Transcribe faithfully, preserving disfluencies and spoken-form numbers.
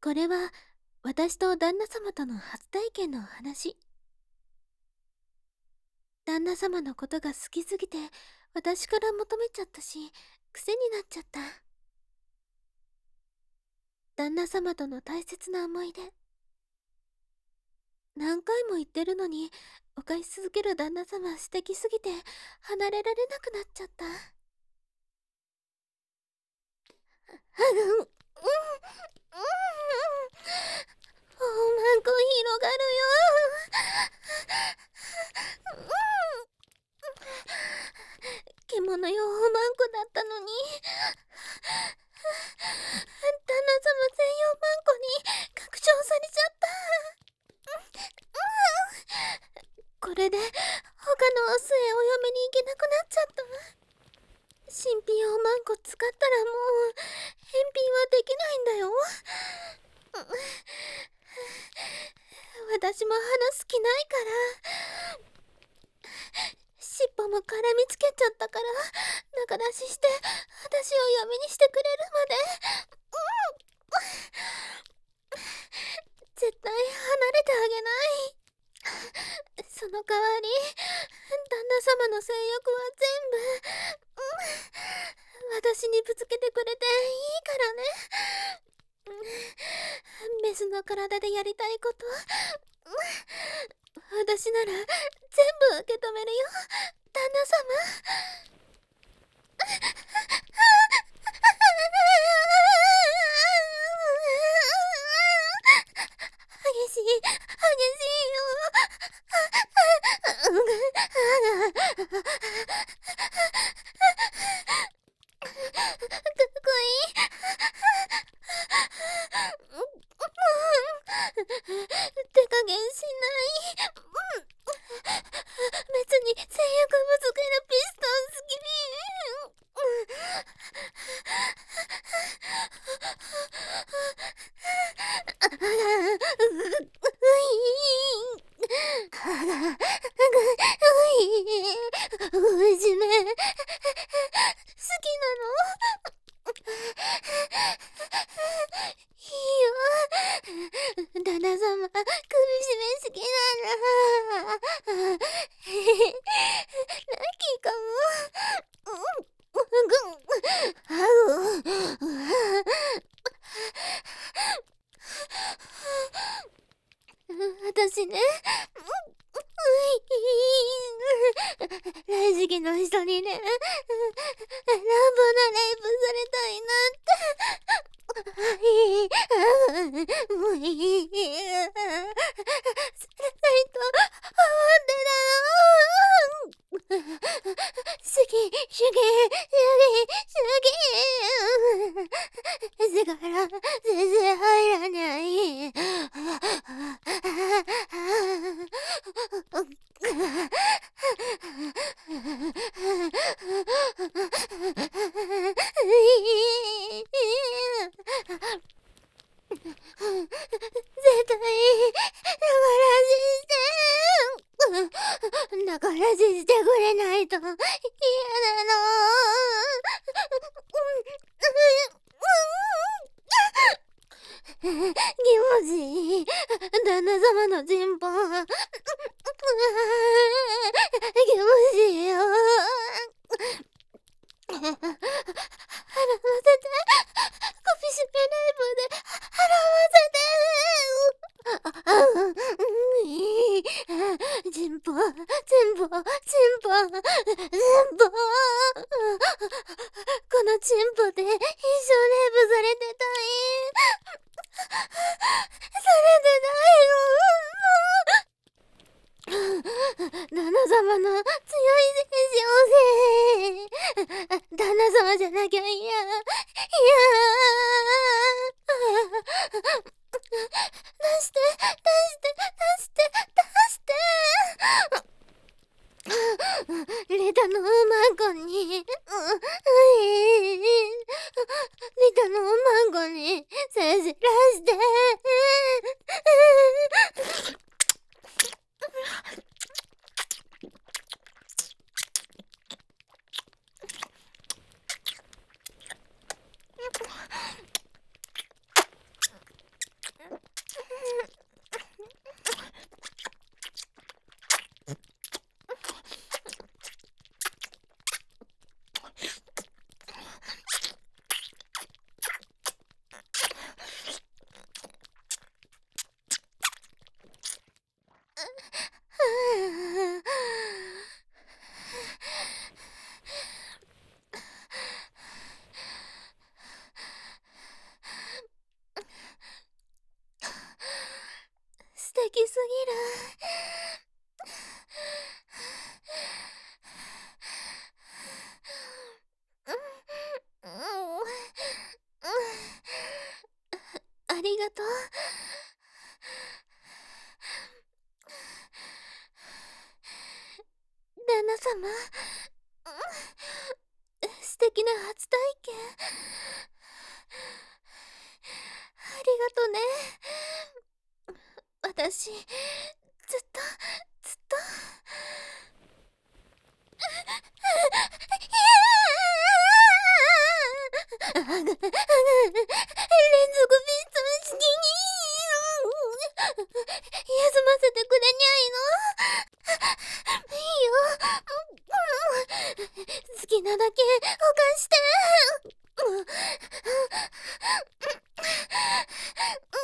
これは私と旦那様との初体験のお話。旦那様のことが好きすぎて私から求めちゃったし、癖になっちゃった。旦那様との大切な思い出。何回も言ってるのに犯し続ける旦那様素敵すぎて離れられなくなっちゃった。うんうんうんおまんこ広がるよ。獣用おまんこだったのに旦那様専用まんこに拡張されちゃった。これで他のオスへお嫁に行けなくなっちゃった。新品おまんこ使ったらもう返品はできないんだよ。私も話す気ないから。尻尾も絡みつけちゃったから仲出しして私を嫁にしてくれるまで。絶対離れてあげない。その代わり旦那様の性欲は全部、うん、私にぶつけてくれていいからね。メスの体でやりたいこと、私なら全部受け止めるよ、旦那様。激しい激しいよ。かっこいい。手加減しない。別に性欲ぶつけるピストン好き。うじめ好きなの？いいよ。旦那様、首絞め好きなの。ラッキーかも。私ね、大好きな人にね、乱暴なレイプされたいなって。もういい。されたいと思ってたの。好き、主義、主義、主義。だから全然入らない。絶対だかららししてくれないと嫌なの。気持ちいい。旦那様のチンポ気持ちいいよ。払わせて。首絞めライブで払わせて。いい。チンポ、チンポ、チンポ、チンポ。このチンポで一生レイプされてたい。されてないの。旦那様の強い精神をせい。旦那様じゃなきゃ嫌。いや出して、出して、出して、出して。リタのマンコに、リタのマンコに精子出して。 きすぎる。うんうんうん、ありがとう。旦那様、素敵な初体験ありがとね。私ずっとずっと連続ビート好きに休ませてくれにゃいの。いいよ、好きなだけ保管して。